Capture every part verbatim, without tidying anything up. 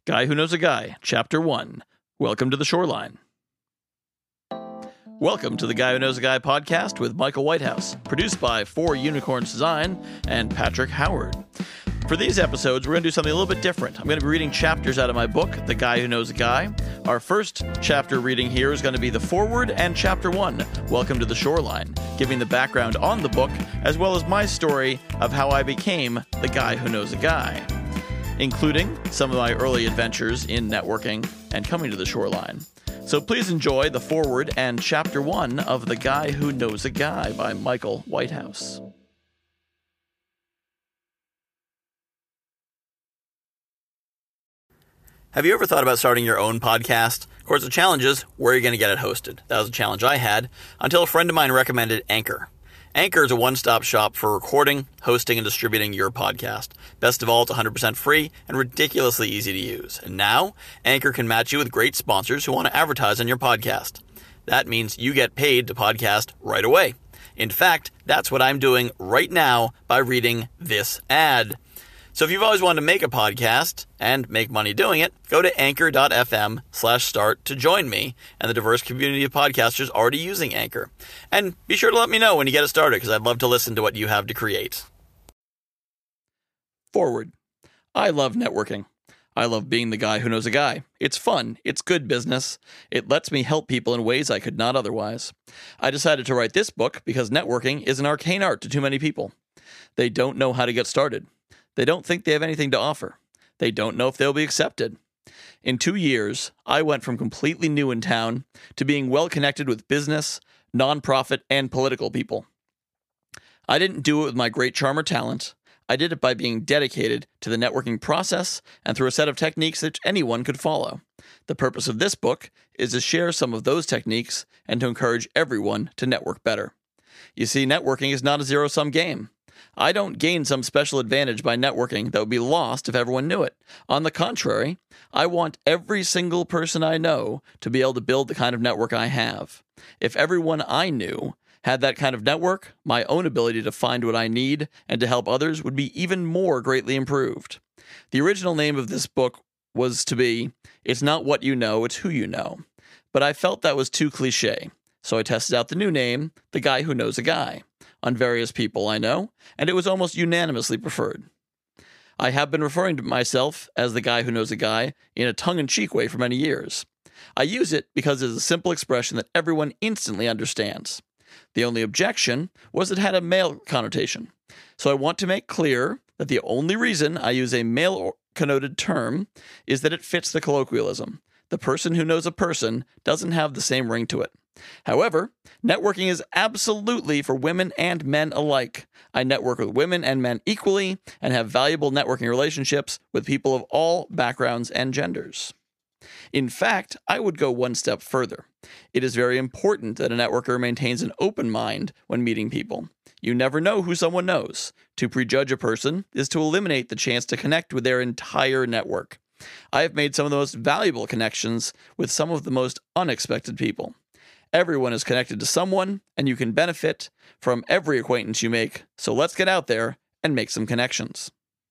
Guy Who Knows a Guy, Chapter one. Welcome to the Shoreline. Welcome to the Guy Who Knows a Guy podcast with Michael Whitehouse, produced by Four Unicorns Design and Patrick Howard. For these episodes, we're going to do something a little bit different. I'm going to be reading chapters out of my book, The Guy Who Knows a Guy. Our first chapter reading here is going to be the foreword and chapter one, Welcome to the Shoreline, giving the background on the book, as well as my story of how I became the Guy Who Knows a Guy, including some of my early adventures in networking and coming to the Shoreline. So please enjoy the foreword and chapter one of The Guy Who Knows a Guy by Michael Whitehouse. Have you ever thought about starting your own podcast? Of course, the challenge is, where are you going to get it hosted? That was a challenge I had until a friend of mine recommended Anchor. Anchor is a one-stop shop for recording, hosting, and distributing your podcast. Best of all, it's one hundred percent free and ridiculously easy to use. And now, Anchor can match you with great sponsors who want to advertise on your podcast. That means you get paid to podcast right away. In fact, that's what I'm doing right now by reading this ad. So if you've always wanted to make a podcast and make money doing it, go to anchor.fm slash start to join me and the diverse community of podcasters already using Anchor. And be sure to let me know when you get it started, because I'd love to listen to what you have to create. Forward. I love networking. I love being the guy who knows a guy. It's fun. It's good business. It lets me help people in ways I could not otherwise. I decided to write this book because networking is an arcane art to too many people. They don't know how to get started. They don't think they have anything to offer. They don't know if they'll be accepted. In two years, I went from completely new in town to being well connected with business, nonprofit, and political people. I didn't do it with my great charm or talent. I did it by being dedicated to the networking process and through a set of techniques that anyone could follow. The purpose of this book is to share some of those techniques and to encourage everyone to network better. You see, networking is not a zero-sum game. I don't gain some special advantage by networking that would be lost if everyone knew it. On the contrary, I want every single person I know to be able to build the kind of network I have. If everyone I knew had that kind of network, my own ability to find what I need and to help others would be even more greatly improved. The original name of this book was to be, It's Not What You Know, It's Who You Know. But I felt that was too cliche, so I tested out the new name, The Guy Who Knows a Guy, on various people I know, and it was almost unanimously preferred. I have been referring to myself as the guy who knows a guy in a tongue-in-cheek way for many years. I use it because it is a simple expression that everyone instantly understands. The only objection was it had a male connotation, so I want to make clear that the only reason I use a male-connoted term is that it fits the colloquialism. The person who knows a person doesn't have the same ring to it. However, networking is absolutely for women and men alike. I network with women and men equally and have valuable networking relationships with people of all backgrounds and genders. In fact, I would go one step further. It is very important that a networker maintains an open mind when meeting people. You never know who someone knows. To prejudge a person is to eliminate the chance to connect with their entire network. I have made some of the most valuable connections with some of the most unexpected people. Everyone is connected to someone, and you can benefit from every acquaintance you make, so let's get out there and make some connections.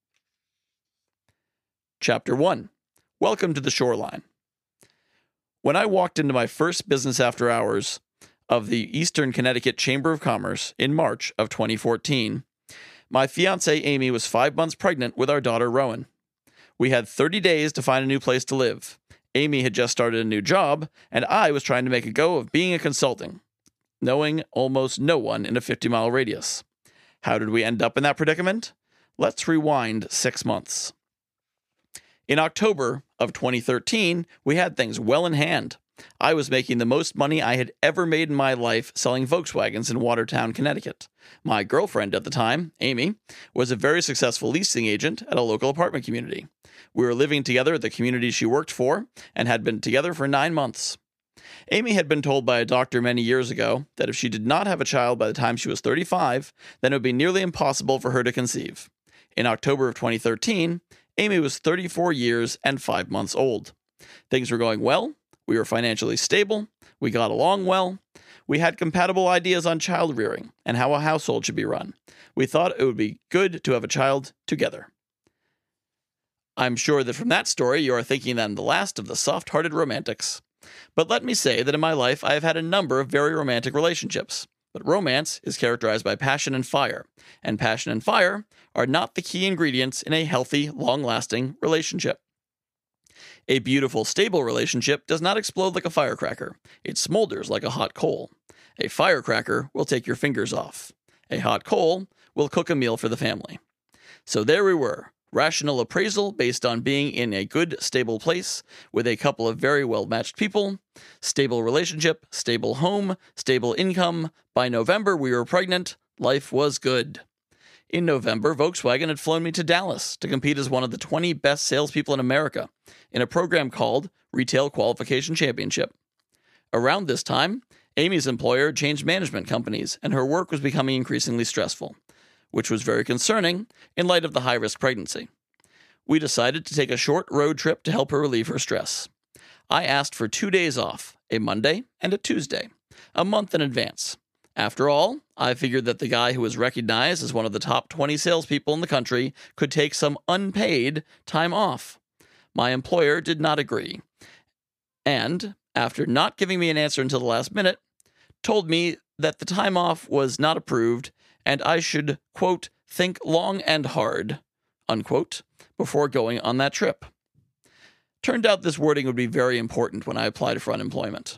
Chapter one. Welcome to the Shoreline. When I walked into my first business after hours of the Eastern Connecticut Chamber of Commerce in March of twenty fourteen, my fiancée Amy was five months pregnant with our daughter Rowan. We had thirty days to find a new place to live. Amy had just started a new job, and I was trying to make a go of being a consultant, knowing almost no one in a fifty-mile radius. How did we end up in that predicament? Let's rewind six months. In October of twenty thirteen, we had things well in hand. I was making the most money I had ever made in my life selling Volkswagens in Watertown, Connecticut. My girlfriend at the time, Amy, was a very successful leasing agent at a local apartment community. We were living together at the community she worked for and had been together for nine months. Amy had been told by a doctor many years ago that if she did not have a child by the time she was thirty-five, then it would be nearly impossible for her to conceive. In October of twenty thirteen, Amy was thirty-four years and five months old. Things were going well. We were financially stable. We got along well. We had compatible ideas on child rearing and how a household should be run. We thought it would be good to have a child together. I'm sure that from that story you are thinking that I'm the last of the soft-hearted romantics. But let me say that in my life I have had a number of very romantic relationships. But romance is characterized by passion and fire, and passion and fire are not the key ingredients in a healthy, long-lasting relationship. A beautiful, stable relationship does not explode like a firecracker. It smolders like a hot coal. A firecracker will take your fingers off. A hot coal will cook a meal for the family. So there we were. Rational appraisal based on being in a good, stable place with a couple of very well-matched people, stable relationship, stable home, stable income. By November, we were pregnant. Life was good. In November, Volkswagen had flown me to Dallas to compete as one of the twenty best salespeople in America in a program called Retail Qualification Championship. Around this time, Amy's employer changed management companies, and her work was becoming increasingly stressful, which was very concerning in light of the high-risk pregnancy. We decided to take a short road trip to help her relieve her stress. I asked for two days off, a Monday and a Tuesday, a month in advance. After all, I figured that the guy who was recognized as one of the top twenty salespeople in the country could take some unpaid time off. My employer did not agree, and, after not giving me an answer until the last minute, told me that the time off was not approved and I should, quote, think long and hard, unquote, before going on that trip. Turned out this wording would be very important when I applied for unemployment.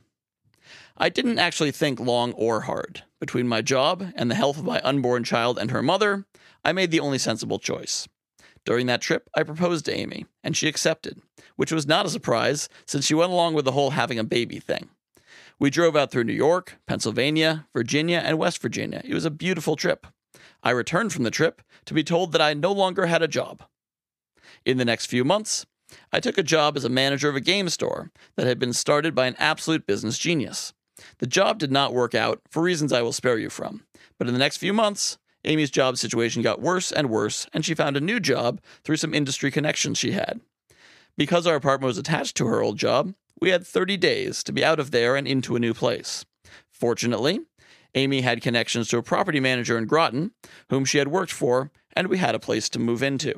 I didn't actually think long or hard. Between my job and the health of my unborn child and her mother, I made the only sensible choice. During that trip, I proposed to Amy, and she accepted, which was not a surprise since she went along with the whole having a baby thing. We drove out through New York, Pennsylvania, Virginia, and West Virginia. It was a beautiful trip. I returned from the trip to be told that I no longer had a job. In the next few months, I took a job as a manager of a game store that had been started by an absolute business genius. The job did not work out for reasons I will spare you from, but in the next few months, Amy's job situation got worse and worse, and she found a new job through some industry connections she had. Because our apartment was attached to her old job, we had thirty days to be out of there and into a new place. Fortunately, Amy had connections to a property manager in Groton, whom she had worked for, and we had a place to move into.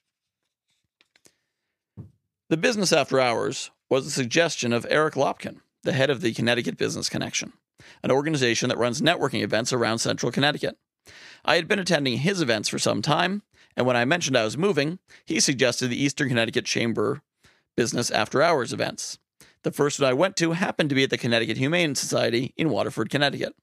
The business after hours was a suggestion of Eric Lopkin, the head of the Connecticut Business Connection, an organization that runs networking events around central Connecticut. I had been attending his events for some time, and when I mentioned I was moving, he suggested the Eastern Connecticut Chamber Business After Hours events. The first one I went to happened to be at the Connecticut Humane Society in Waterford, Connecticut.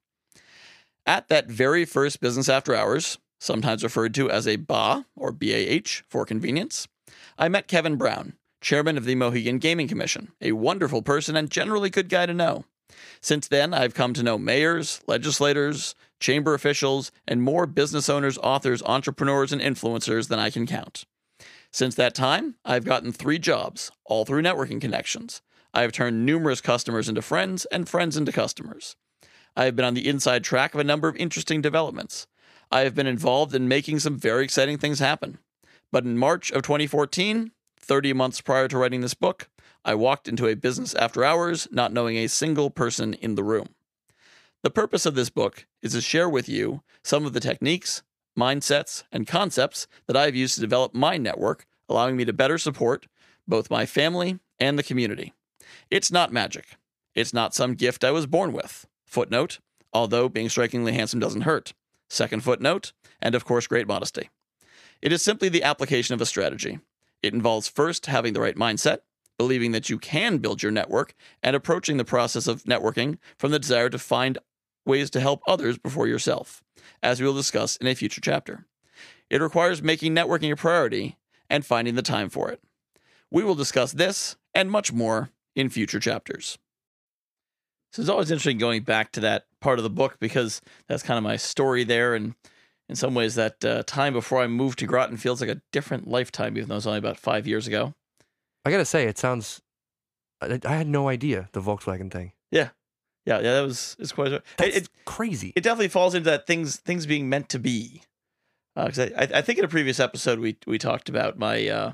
At that very first Business After Hours, sometimes referred to as a B A H, or B A H for convenience, I met Kevin Brown, chairman of the Mohegan Gaming Commission, a wonderful person and generally good guy to know. Since then, I've come to know mayors, legislators, chamber officials, and more business owners, authors, entrepreneurs, and influencers than I can count. Since that time, I've gotten three jobs, all through networking connections. I have turned numerous customers into friends and friends into customers. I have been on the inside track of a number of interesting developments. I have been involved in making some very exciting things happen. But in March of twenty fourteen, thirty months prior to writing this book, I walked into a business after hours not knowing a single person in the room. The purpose of this book is to share with you some of the techniques, mindsets, and concepts that I have used to develop my network, allowing me to better support both my family and the community. It's not magic. It's not some gift I was born with. Footnote, although being strikingly handsome doesn't hurt. Second footnote, and of course great modesty. It is simply the application of a strategy. It involves first having the right mindset, believing that you can build your network, and approaching the process of networking from the desire to find ways to help others before yourself, as we will discuss in a future chapter. It requires making networking a priority and finding the time for it. We will discuss this and much more in future chapters. So it's always interesting going back to that part of the book because that's kind of my story there, and in some ways that uh, time before I moved to Groton feels like a different lifetime, even though it was only about five years ago. I gotta say, it sounds... I, I had no idea, the Volkswagen thing. Yeah. Yeah, yeah, that was... It's quite... That's it, crazy. It definitely falls into that things things being meant to be. Uh, 'cause I, I think in a previous episode we we talked about my uh,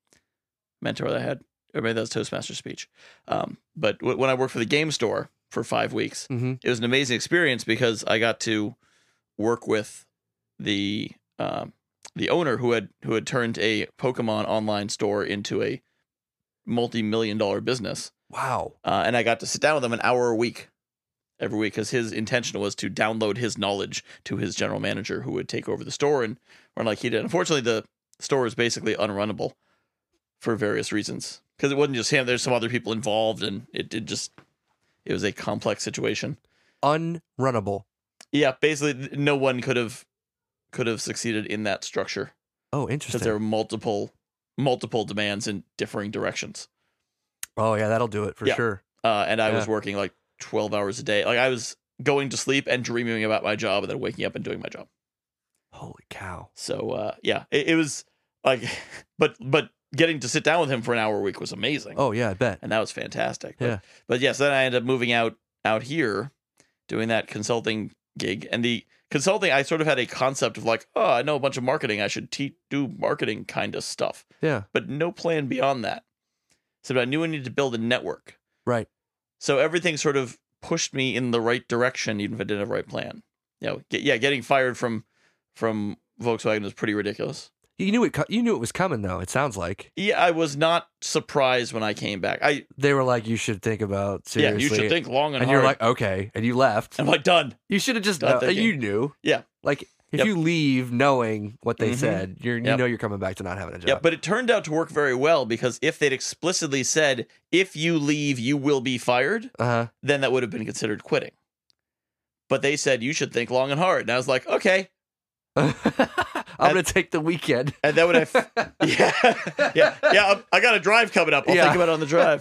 mentor that I had, or maybe that was Toastmaster speech. Um, but w- when I worked for the game store for five weeks, mm-hmm. it was an amazing experience because I got to work with the um, the owner who had who had turned a Pokemon online store into a multi-million dollar business. Wow. Uh, and I got to sit down with him an hour a week, every week, because his intention was to download his knowledge to his general manager, who would take over the store and run like he did. Unfortunately, the store is basically unrunnable for various reasons, because it wasn't just him. There's some other people involved, and it did just it was a complex situation. Unrunnable. Yeah, basically, no one could have could have succeeded in that structure. Oh, Because interesting. there were multiple multiple demands in differing directions. Oh, yeah, that'll do it for Yeah. sure. Uh, and I was Yeah. working like twelve hours a day. Like I was going to sleep and dreaming about my job and then waking up and doing my job. Holy cow. So uh, yeah, it, it was like, but but getting to sit down with him for an hour a week was amazing. Oh, yeah, I bet. And that was fantastic. But, Yeah. But yes, then I ended up moving out out here, doing that consulting gig. And the consulting, I sort of had a concept of like, oh, I know a bunch of marketing. I should te- do marketing kind of stuff. Yeah, But no plan beyond that. So I knew I needed to build a network. right. So everything sort of pushed me in the right direction, even if I didn't have the right plan. You know, get, yeah, getting fired from from Volkswagen was pretty ridiculous. You knew it. co- You knew it was coming, though. It sounds like Yeah, I was not surprised when I came back. I they were like, "You should think about seriously." yeah, you should think long and, And hard. you're like, "Okay," and you left. I'm like done. You should have just. Done know- thinking. you knew. Yeah. Like if Yep. you leave knowing what they Mhm. said, you're you Yep. know you're coming back to not having a job. Yeah, but it turned out to work very well, because if they'd explicitly said, if you leave, you will be fired, Uh then that would have been considered quitting. But they said you should think long and hard. And I was like, okay. huh. I'm gonna take the weekend. And then when I, f- yeah, yeah, yeah, I'm- I got a drive coming up. I'll Yeah. think about it on the drive.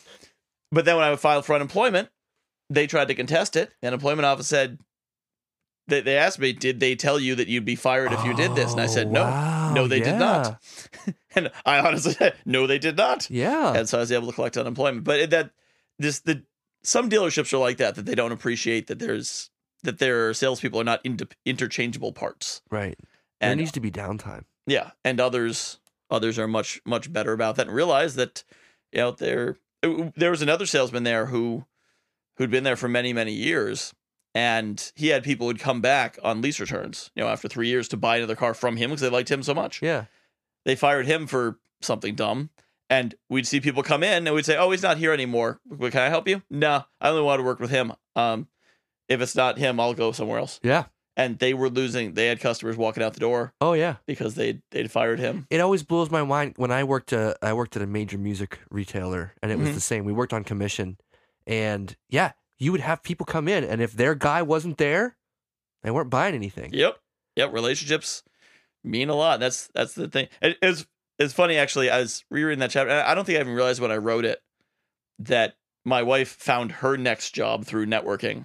But then when I filed for unemployment, they tried to contest it. The unemployment office said, they, they asked me, did they tell you that you'd be fired if you did this? And I said, Oh, no, wow, no, they yeah. did not. And I honestly said, no, they did not. Yeah. And so I was able to collect unemployment. But it- that this the some dealerships are like that, that they don't appreciate that there's that their salespeople are not inter- interchangeable parts. Right. There And needs to be downtime. yeah, and others others are much much better about that and realize that, you know, there there was another salesman there who who'd been there for many many years, and he had people who'd come back on lease returns, you know, after three years to buy another car from him because they liked him so much. Yeah. They fired him for something dumb, and we'd see people come in and we'd say, "Oh, he's not here anymore. Well, can I help you?" No, I only want to work with him. Um, if it's not him, I'll go somewhere else. Yeah. And they were losing. They had customers walking out the door Oh yeah. because they they'd fired him. It always blows my mind when I worked. Uh, I worked at a major music retailer, and it was Mhm. the same. We worked on commission, and yeah, you would have people come in, and if their guy wasn't there, they weren't buying anything. Yep, yep. Relationships mean a lot. That's that's the thing. It, it's it's funny actually. I was rereading that chapter. And I don't think I even realized when I wrote it that my wife found her next job through networking.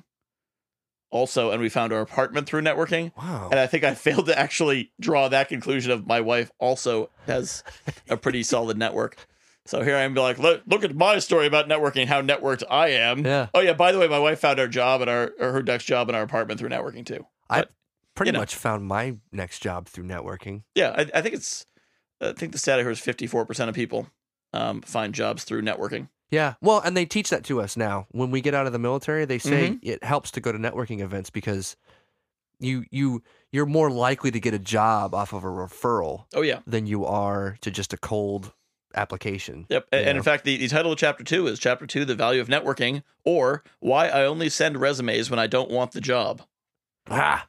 Also, and we found our apartment through networking. Wow. And I think I failed to actually draw that conclusion of my wife also has a pretty solid network. So here I am, be like, look, look at my story about networking, how networked I am. Yeah. Oh yeah, by the way, my wife found our job and our or her next job in our apartment through networking too. I But, pretty you know. much found my next job through networking. yeah, I, I think it's I think the stat here is fifty-four percent of people um, find jobs through networking. Yeah. Well, and they teach that to us now. When we get out of the military, they say Mhm. it helps to go to networking events because you you you're more likely to get a job off of a referral Oh yeah. than you are to just a cold application. Yep. You And, and know? in fact, the, the title of chapter two is chapter two, the value of networking, or why I only send resumes when I don't want the job. Ah.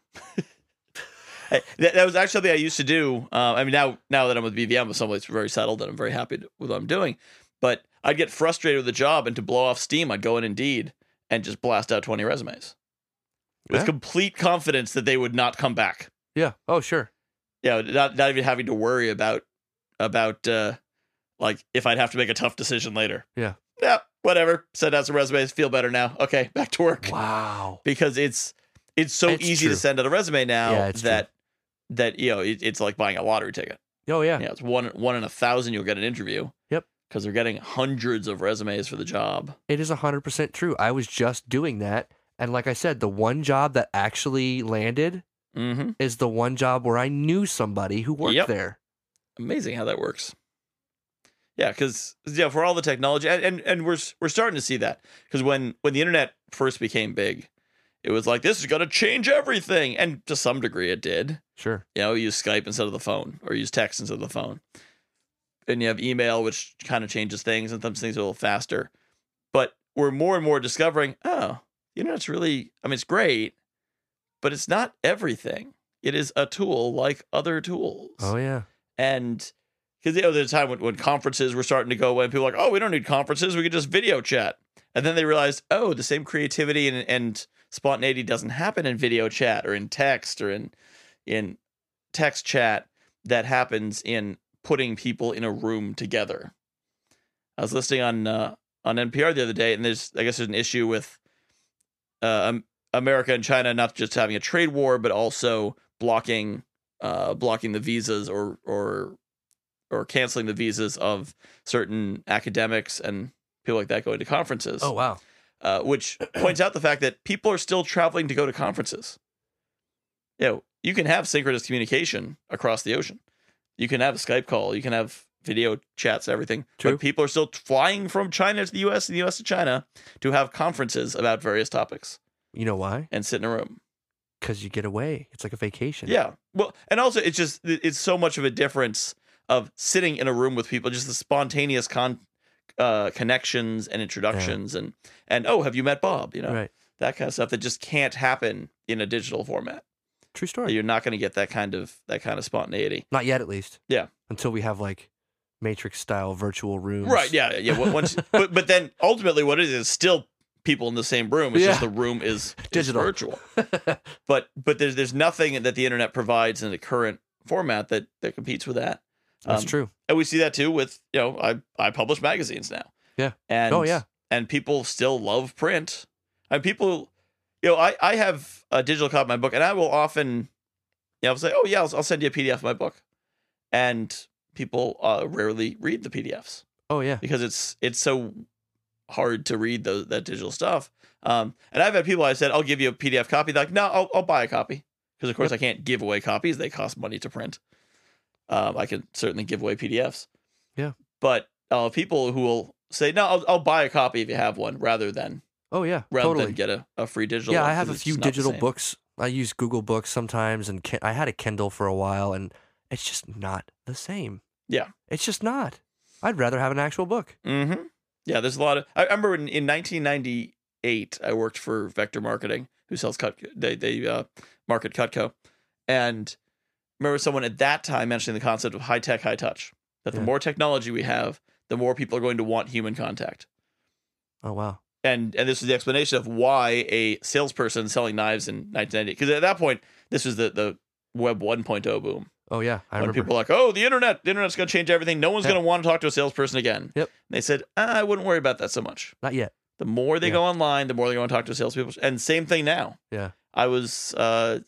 Hey, that, that was actually something I used to do. Uh, I mean, now now that I'm with B V M, I'm somebody that's very settled and I'm very happy with what I'm doing. But I'd get frustrated with the job, and to blow off steam, I'd go in Indeed and just blast out twenty resumes with Yeah. complete confidence that they would not come back. Yeah. Oh, sure. Yeah, not not even having to worry about about uh, like if I'd have to make a tough decision later. Yeah. Yeah, whatever. Send out some resumes. Feel better now. Okay, back to work. Wow. Because it's it's so It's easy true. to send out a resume now Yeah, it's true. that that you know it, it's like buying a lottery ticket. Oh, yeah. Yeah, it's one one in a thousand you'll get an interview. Yep. Because they're getting hundreds of resumes for the job. It is one hundred percent true. I was just doing that. And like I said, the one job that actually landed Mm-hmm. is the one job where I knew somebody who worked Yep. there. Amazing how that works. Yeah, because yeah, for all the technology, and, and and we're we're starting to see that because when when the internet first became big, it was like, this is going to change everything. And to some degree it did. Sure. You know, use Skype instead of the phone, or use text instead of the phone. And you have email, which kind of changes things, and some things are a little faster. But we're more and more discovering, oh, the internet's really, I mean, it's great, but it's not everything. It is a tool like other tools. Oh, yeah. And because, you know, there's a time when, when conferences were starting to go away, and people were like, oh, we don't need conferences, we could just video chat. And then they realized, oh, the same creativity and, and spontaneity doesn't happen in video chat or in text or in in text chat that happens in putting people in a room together. I was listening on uh, on N P R the other day, and there's I guess there's an issue with uh, um, America and China not just having a trade war, but also blocking uh, blocking the visas or or or canceling the visas of certain academics and people like that going to conferences. Oh, wow. Uh, which points out the fact that people are still traveling to go to conferences. You know, you can have synchronous communication across the ocean. You can have a Skype call. You can have video chats, everything. True. But people are still flying from China to the U S and the U S to China to have conferences about various topics You know why? and sit in a room. Because you get away. It's like a vacation. Yeah. Well, and also it's just, it's so much of a difference of sitting in a room with people, just the spontaneous con, uh, connections and introductions and, and, oh, have you met Bob? You know, Right. that kind of stuff that just can't happen in a digital format. True story. You're not going to get that kind of, that kind of spontaneity. Not yet, at least. Yeah. Until we have like Matrix style virtual rooms. Right. Yeah. Yeah. Once, but, but then ultimately what it is, is still people in the same room. It's Yeah. just the room is, is Digital. virtual. But, but there's, there's nothing that the internet provides in the current format that, that competes with that. That's Um, true. And we see that too with, you know, I, I publish magazines now. Yeah. And, Oh, yeah. And people still love print. And people, you know, I, I have a digital copy of my book, and I will often, you know, I'll say, oh, yeah, I'll, I'll send you a P D F of my book. And people uh, rarely read the P D Fs Oh, yeah. because it's it's so hard to read those, that digital stuff. Um, and I've had people, I said, I'll give you a P D F copy. They're like, no, I'll, I'll buy a copy. Because, of course, Yep. I can't give away copies. They cost money to print. Um, I can certainly give away P D Fs. Yeah. But uh, people who will say, no, I'll, I'll buy a copy if you have one, rather than Oh, yeah. rather totally. than get a, a free digital Yeah, one, I have 'cause a it's few just not the digital same. books. I use Google Books sometimes, and Kin- I had a Kindle for a while, and it's just not the same. Yeah. It's just not. I'd rather have an actual book. Mm-hmm. Yeah, there's a lot of. I remember in, in nineteen ninety-eight, I worked for Vector Marketing, who sells cut. They they uh, market Cutco, and remember someone at that time mentioning the concept of high tech, high touch. That the Yeah. more technology we have, the more people are going to want human contact. Oh, wow. And and this is the explanation of why a salesperson selling knives in nineteen ninety. Because at that point, this was the the Web one point oh boom. Oh, yeah. I When remember. people are like, oh, the internet, the internet's going to change everything. No one's Yeah. going to want to talk to a salesperson again. Yep. And they said, ah, I wouldn't worry about that so much. Not yet. The more they Yeah. go online, the more they go and talk to salespeople. And same thing now. Yeah. I was uh,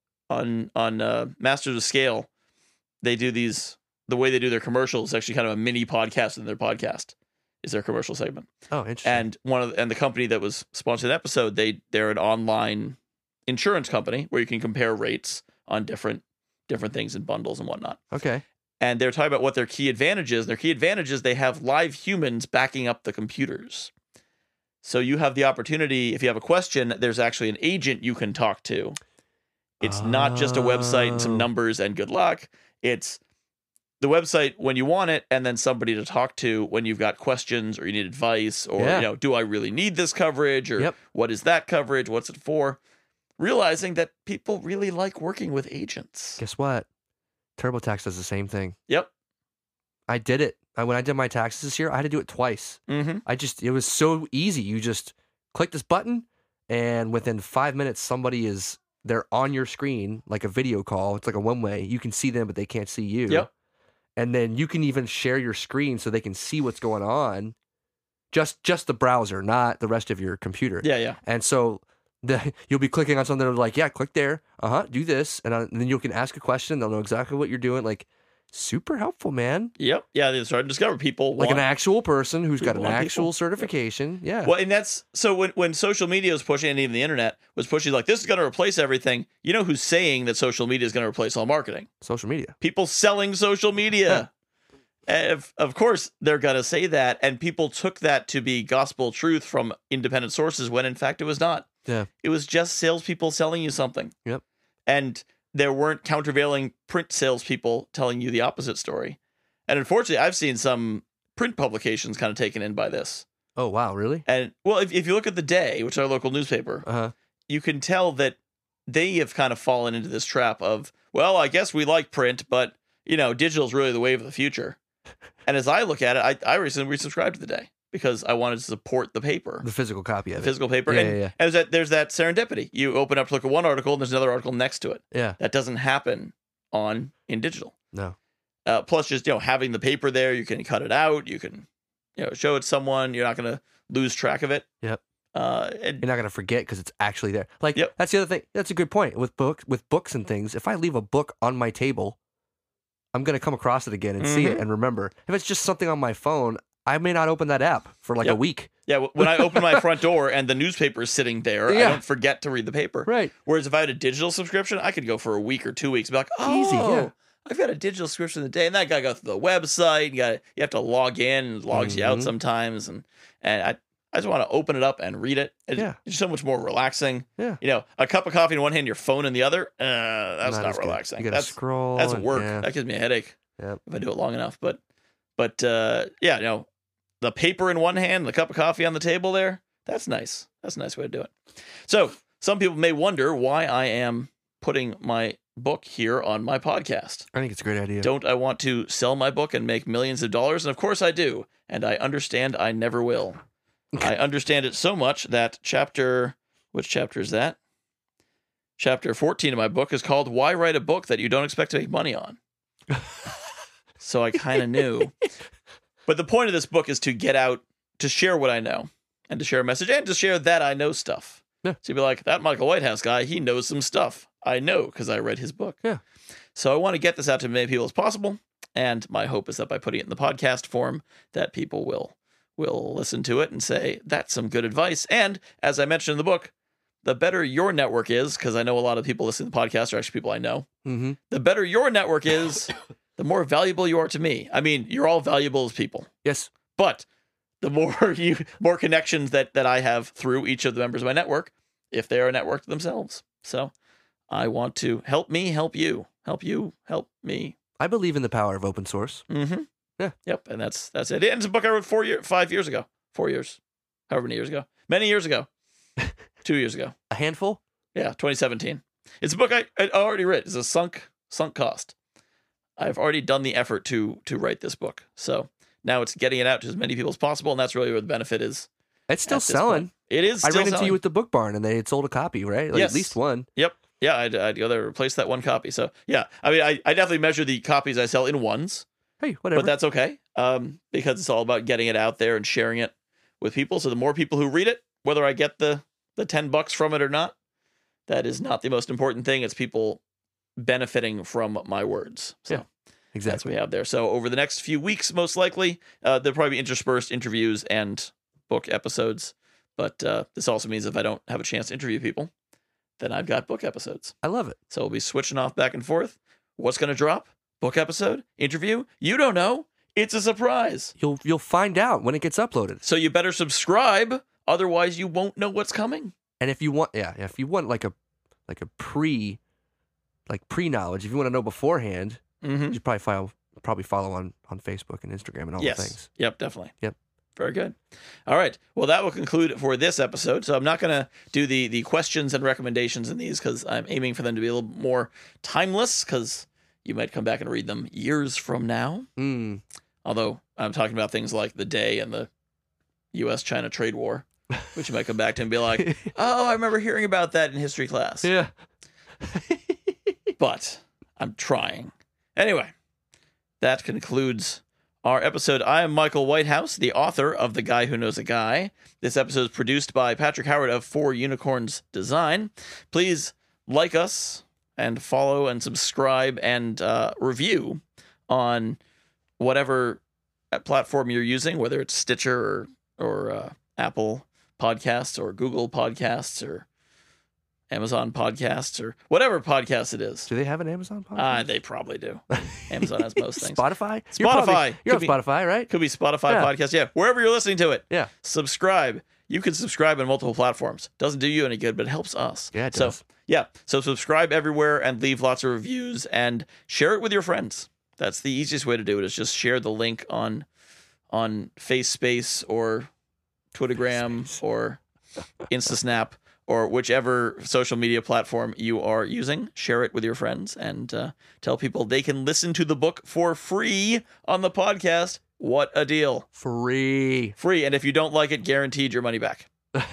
on on uh, Masters of Scale. They do these. The way they do their commercials is actually kind of a mini podcast in their podcast. Is their commercial segment. Oh, interesting. And one of the, and the company that was sponsoring the episode, they they're an online insurance company where you can compare rates on different different things and bundles and whatnot. Okay. And they're talking about what their key advantage is. Their key advantage is they have live humans backing up the computers. So you have the opportunity, if you have a question, there's actually an agent you can talk to. It's not just a website and some Oh. numbers and good luck. It's the website when you want it, and then somebody to talk to when you've got questions or you need advice, or, Yeah. you know, do I really need this coverage, or Yep. what is that coverage? What's it for? Realizing that people really like working with agents. Guess what? TurboTax does the same thing. Yep. I did it. I, when I did my taxes this year, I had to do it twice. Mm-hmm. I just, it was so easy. You just click this button, and within five minutes, somebody is, they're on your screen, like a video call. It's like a one way. You can see them, but they can't see you. Yep. And then you can even share your screen so they can see what's going on. Just, just the browser, not the rest of your computer. Yeah, yeah. And so the, you'll be clicking on something like, yeah, click there. Uh huh. Do this. And, uh, and then you can ask a question. They'll know exactly what you're doing. Like, super helpful, man. Yep. Yeah, they started to discover people Like want, an actual person who's got people an want actual people. certification. Yeah. Well, and that's so when, when social media was pushing, and even the internet was pushing, like, this is going to replace everything. You know who's saying that social media is going to replace all marketing? Social media. People selling social media. And Of, of course, they're going to say that. And people took that to be gospel truth from independent sources when, in fact, it was not. Yeah. It was just salespeople selling you something. Yep. And there weren't countervailing print salespeople telling you the opposite story. And unfortunately, I've seen some print publications kind of taken in by this. Oh, wow. Really? And, well, if, if you look at The Day, which is our local newspaper, Uh-huh. you can tell that they have kind of fallen into this trap of, well, I guess we like print, but, you know, digital is really the wave of the future. And as I look at it, I, I recently resubscribed to The Day because I wanted to support the paper, The physical copy of the it. physical paper. Yeah, and, yeah, yeah. and there's, that, there's that serendipity. You open up to look at one article and there's another article next to it. Yeah. That doesn't happen on in digital. No. Uh, plus, just, you know, having the paper there, you can cut it out. You can, you know, show it to someone. You're not going to lose track of it. Yep. Uh, and, You're not going to forget because it's actually there. Like, Yep. that's the other thing. That's a good point. With books, with books and things, if I leave a book on my table, I'm going to come across it again and see it Mhm. and remember. If it's just something on my phone, I may not open that app for like a Yep. week. yeah, w- when I open my front door and the newspaper is sitting there, I Yeah. don't forget to read the paper. Right. Whereas if I had a digital subscription, I could go for a week or two weeks and be like, oh, Easy, yeah. I've got a digital subscription of the day. And that guy goes to the website. You got you have to log in and it logs you out Mhm. sometimes. And, and I, I just want to open it up and read it. It's, Yeah. it's so much more relaxing. Yeah. You know, a cup of coffee in one hand, your phone in the other. Uh, that's Not not, as good. relaxing. You got to That's scroll. that's and- work. Yeah. That gives me a headache Yep. if I do it long enough. But but uh, yeah, you know, the paper in one hand, the cup of coffee on the table there. That's nice. That's a nice way to do it. So some people may wonder why I am putting my book here on my podcast. I think it's a great idea. Don't I want to sell my book and make millions of dollars? And of course I do. And I understand I never will. I understand it so much that chapter, which chapter is that? Chapter fourteen of my book is called Why Write a Book That You Don't Expect to Make Money On? So I kind of knew. But the point of this book is to get out, to share what I know, and to share a message, and to share that I know stuff. Yeah. So you'd be like, that Michael Whitehouse guy, he knows some stuff. I know because I read his book. Yeah. So I want to get this out to as many people as possible. And my hope is that by putting it in the podcast form, that people will will listen to it and say, that's some good advice. And as I mentioned in the book, the better your network is, because I know a lot of people listening to the podcast are actually people I know, Mm-hmm. the better your network is, the more valuable you are to me. I mean, you're all valuable as people, Yes. but the more you more connections that that I have through each of the members of my network, if they are networked themselves. So I want to help me help you, help you help me. I believe in the power of open source. Mm-hmm. Yeah. Yep. And that's that's it. And it's a book I wrote four year, five years ago, four years, however many years ago, many years ago, two years ago. A handful? Yeah, twenty seventeen. It's a book I, I already read. It's a sunk sunk cost. I've already done the effort to to write this book. So now it's getting it out to as many people as possible, and that's really where the benefit is. It's still at this selling. point. It is I still ran into selling. you at the book barn and they had sold a copy, right? Like Yes. At least one. Yep. Yeah, I'd, I'd go there to replace that one copy. So yeah, I mean, I, I definitely measure the copies I sell in ones, Hey, whatever. but that's okay um, because it's all about getting it out there and sharing it with people. So the more people who read it, whether I get the the ten bucks from it or not, that is not the most important thing. It's people benefiting from my words. So Yeah, that's what exactly. we have there. So over the next few weeks, most likely, uh, there'll probably be interspersed interviews and book episodes. But uh, this also means if I don't have a chance to interview people, then I've got book episodes. I love it. So we'll be switching off back and forth. What's going to drop? Book episode? Interview? You don't know. It's a surprise. You'll you'll find out when it gets uploaded. So you better subscribe. Otherwise, you won't know what's coming. And if you want, yeah, if you want like a like a pre like pre knowledge, if you want to know beforehand, Mm-hmm. you should probably follow probably follow on on Facebook and Instagram and all Yes. the things. Yep, definitely. Yep. Very good. All right. Well, that will conclude it for this episode. So I'm not going to do the the questions and recommendations in these because I'm aiming for them to be a little more timeless because you might come back and read them years from now. Mm. Although I'm talking about things like the day and the U S China trade war, which you might come back to and be like, oh, I remember hearing about that in history class. Yeah. But I'm trying. Anyway, that concludes our episode. I am Michael Whitehouse, the author of The Guy Who Knows a Guy. This episode is produced by Patrick Howard of Four Unicorns Design. Please like us and follow and subscribe and uh, review on whatever platform you're using, whether it's Stitcher or, or uh, Apple Podcasts or Google Podcasts or Amazon Podcasts or whatever podcast it is. Do they have an Amazon podcast? Uh, they probably do. Amazon has most things. Spotify? You're Spotify. probably- You're on Could be- Spotify, right? Could be Spotify Yeah. podcast. Yeah, wherever you're listening to it. Yeah. Subscribe. you can subscribe on multiple platforms. Doesn't do you any good, but it helps us. Yeah, it so, does. Yeah, so subscribe everywhere and leave lots of reviews and share it with your friends. That's the easiest way to do it, is just share the link on on FaceSpace or Twittergram FaceSpace. or InstaSnap or whichever social media platform you are using. Share it with your friends and uh, tell people they can listen to the book for free on the podcast. What a deal. Free. Free, and if you don't like it, guaranteed your money back.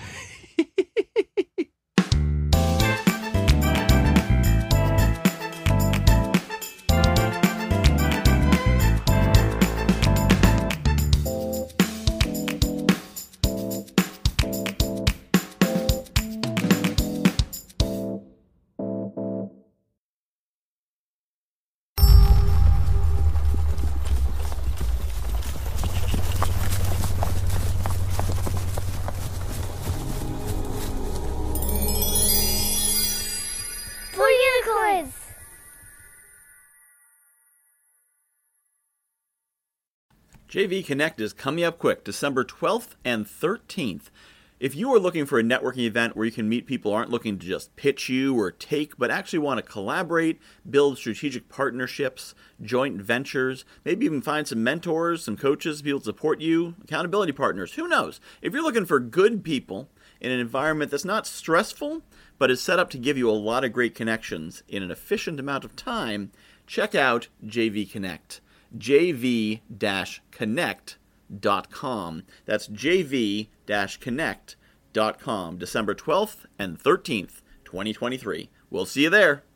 J V Connect is coming up quick, December twelfth and thirteenth. If you are looking for a networking event where you can meet people who aren't looking to just pitch you or take, but actually want to collaborate, build strategic partnerships, joint ventures, maybe even find some mentors, some coaches, people to support you, accountability partners, who knows? If you're looking for good people in an environment that's not stressful, but is set up to give you a lot of great connections in an efficient amount of time, check out J V Connect. j v dash connect dot com. That's j v dash connect dot com. December twelfth and thirteenth, twenty twenty-three. We'll see you there.